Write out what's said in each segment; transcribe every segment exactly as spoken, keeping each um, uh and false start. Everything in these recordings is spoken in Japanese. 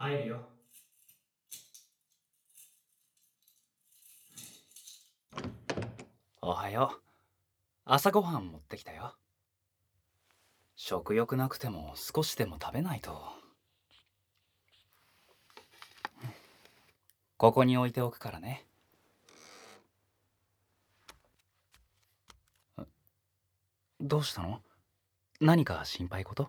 入るよ。おはよう。朝ごはん持ってきたよ。食欲なくても少しでも食べないと。ここに置いておくからね。どうしたの？何か心配事？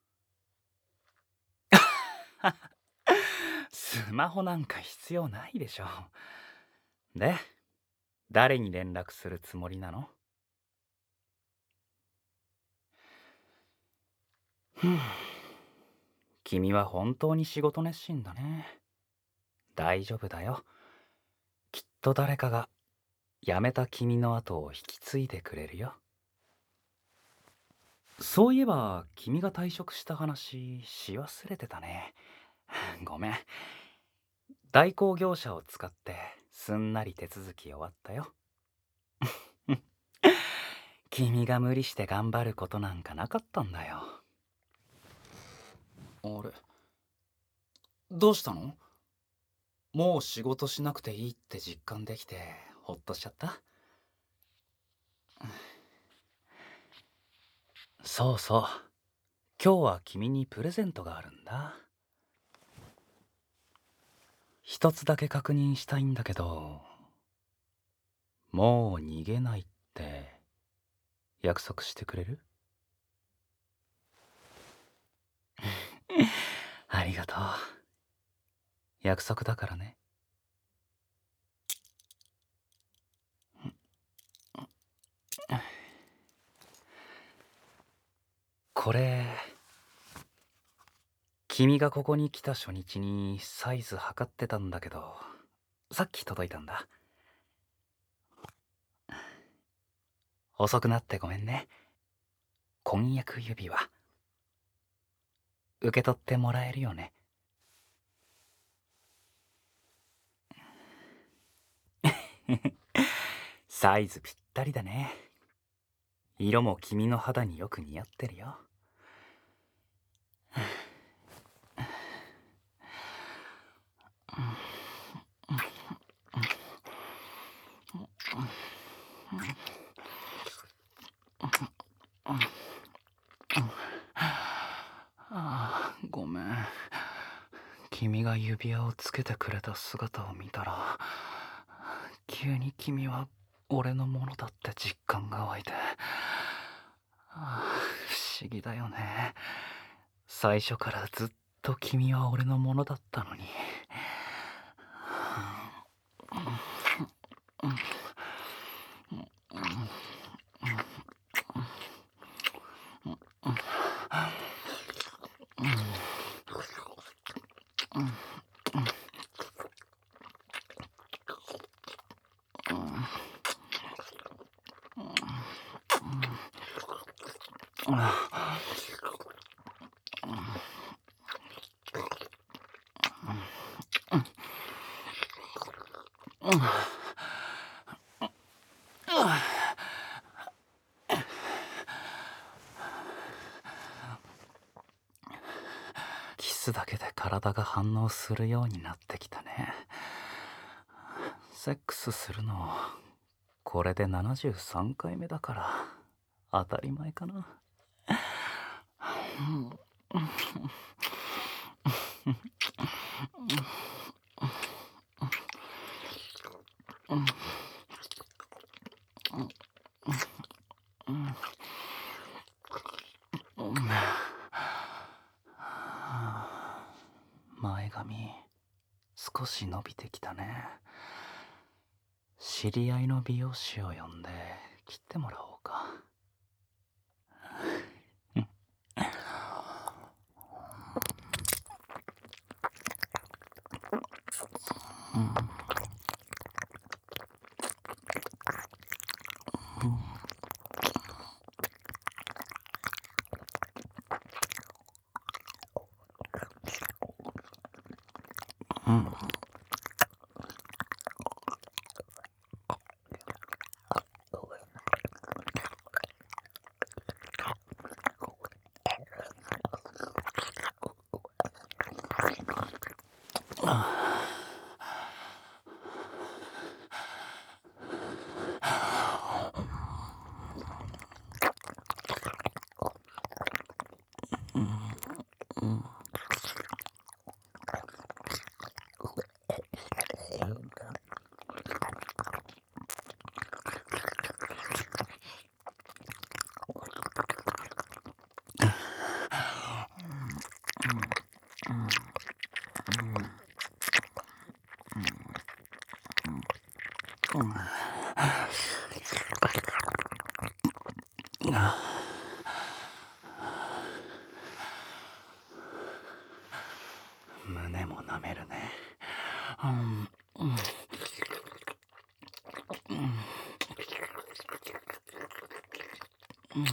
スマホなんか必要ないでしょ。で、誰に連絡するつもりなの？ふん。君は本当に仕事熱心だね。大丈夫だよ。きっと誰かが辞めた君の後を引き継いでくれるよ。そういえば、君が退職した話し忘れてたね。ごめん。代行業者を使ってすんなり手続き終わったよ。君が無理して頑張ることなんかなかったんだよ。あれ、どうしたの？もう仕事しなくていいって実感できてほっとしちゃった？そうそう。今日は君にプレゼントがあるんだ。一つだけ確認したいんだけど、もう逃げないって約束してくれる？ありがとう。約束だからね。これ、君がここに来た初日にサイズ測ってたんだけど、さっき届いたんだ。遅くなってごめんね。婚約指輪。受け取ってもらえるよね？サイズぴったりだね。色も君の肌によく似合ってるよ。ああ、ごめん。君が指輪をつけてくれた姿を見たら、急に君は俺のものだって実感が湧いて、ああ、不思議だよね。最初からずっと君は俺のものだったのに。キスだけで体が反応するようになってきたね。セックスするのこれでななじゅうさんかいめだから当たり前かな。前髪少し伸びてきたね。知り合いの美容師を呼んで切ってもらおうか。うん。 目も舐めるね。うんうんうんうん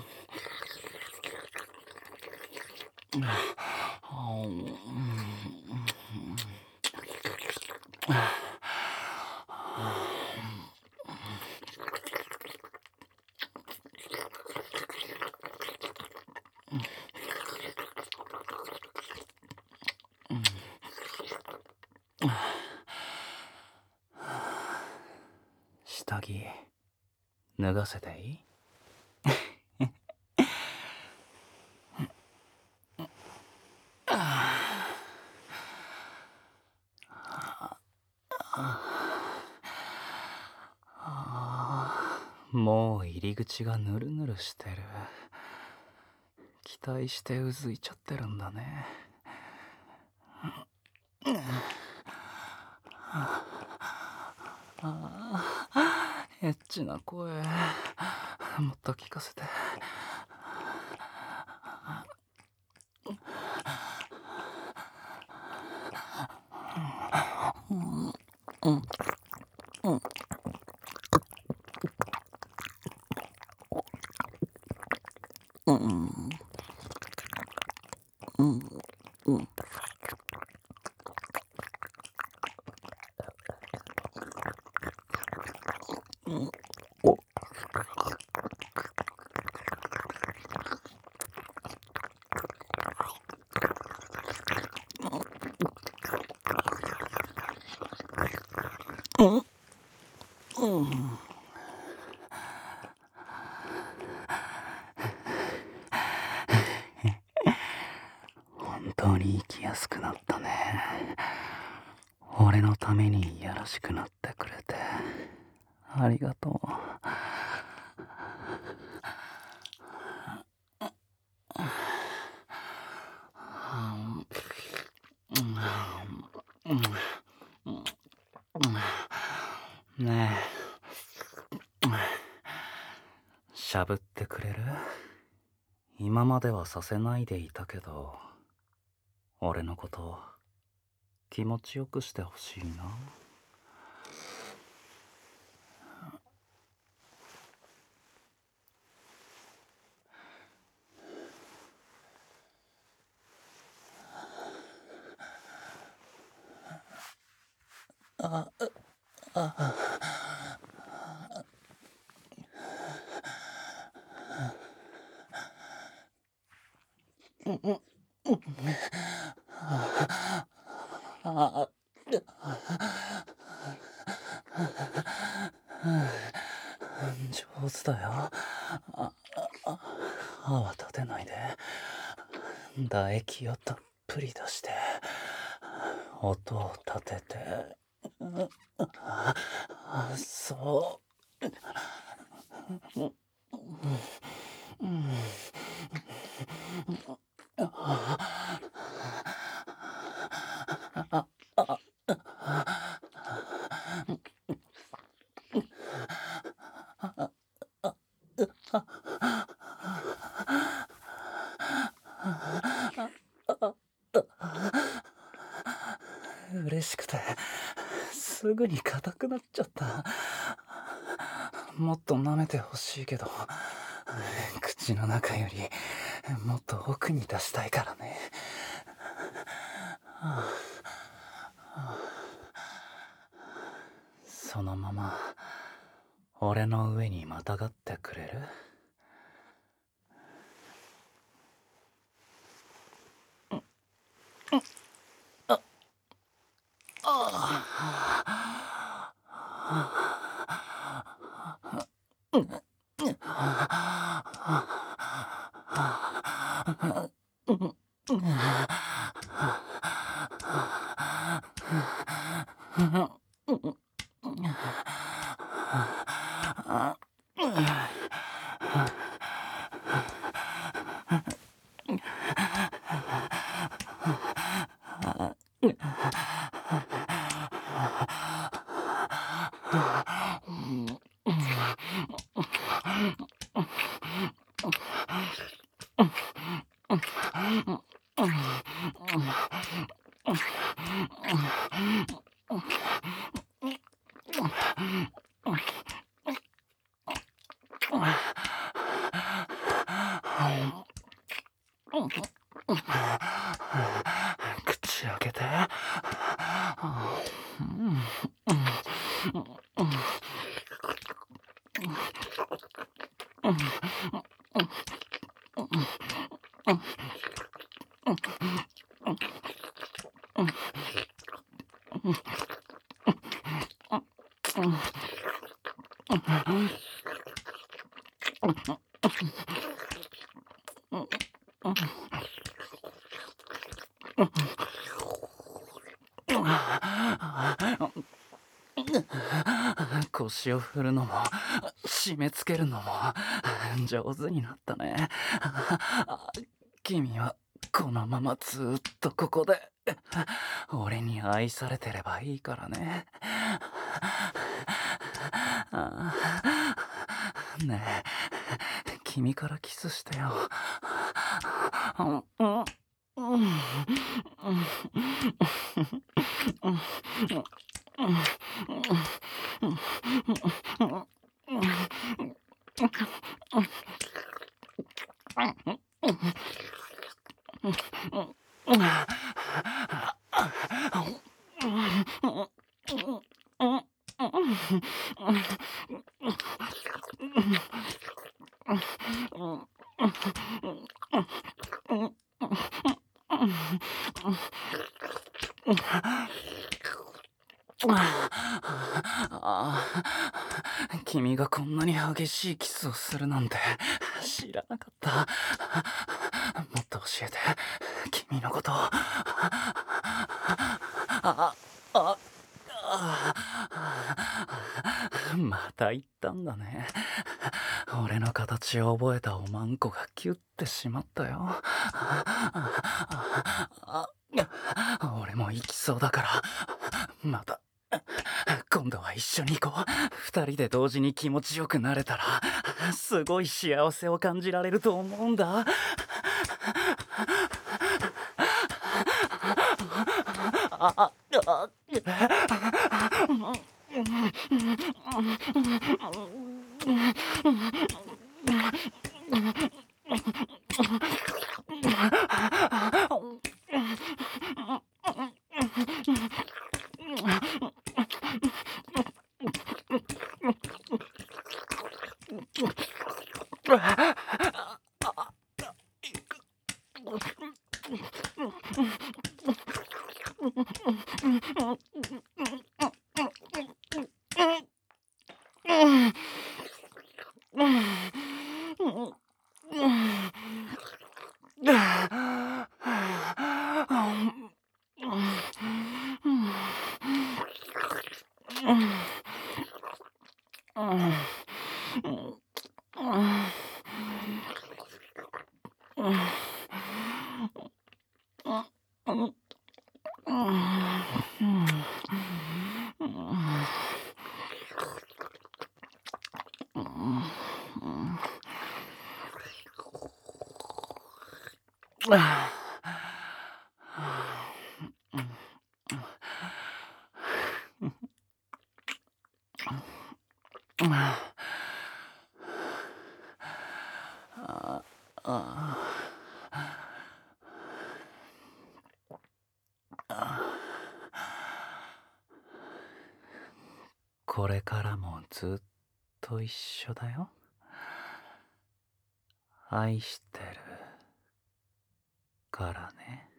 下着脱がせていい？もう入り口がヌルヌルしてる。期待してうずいちゃってるんだね。ああ、エッチな声。もっと聞かせて。うんうんうんうんうんうんうんおうんうん本当に生きやすくなったね。俺のためにいやらしくなってくれてありがとう。ねえ、しゃぶってくれる？今まではさせないでいたけど、俺のこと気持ちよくしてほしいな。あああ上手だよ。ああ泡立てないで。唾液をたっぷり出して音を立てて。ああそううん嬉しくてすぐに硬くなっちゃった。もっと舐めてほしいけど口の中よりもっと奥に出したいからね。そのまま俺の上にまたがってくれる？ 口開けて。腰を振るのも締め付けるのも上手になったね。君はこのままずーっとここで俺に愛されてればいいからね。ねえ、君からキスしてよ。ああ、君がこんなに激しいキスをするなんて知らなかった。もっと教えて、君のこと。ああああ、また言ったんだね。俺の形を覚えたおまんこがキュッてしまったよ。俺も行きそうだからまた今度は一緒に行こう。二人で同時に気持ちよくなれたらすごい幸せを感じられると思うんだ。あああこれからもずっと一緒だよ。愛してるからね。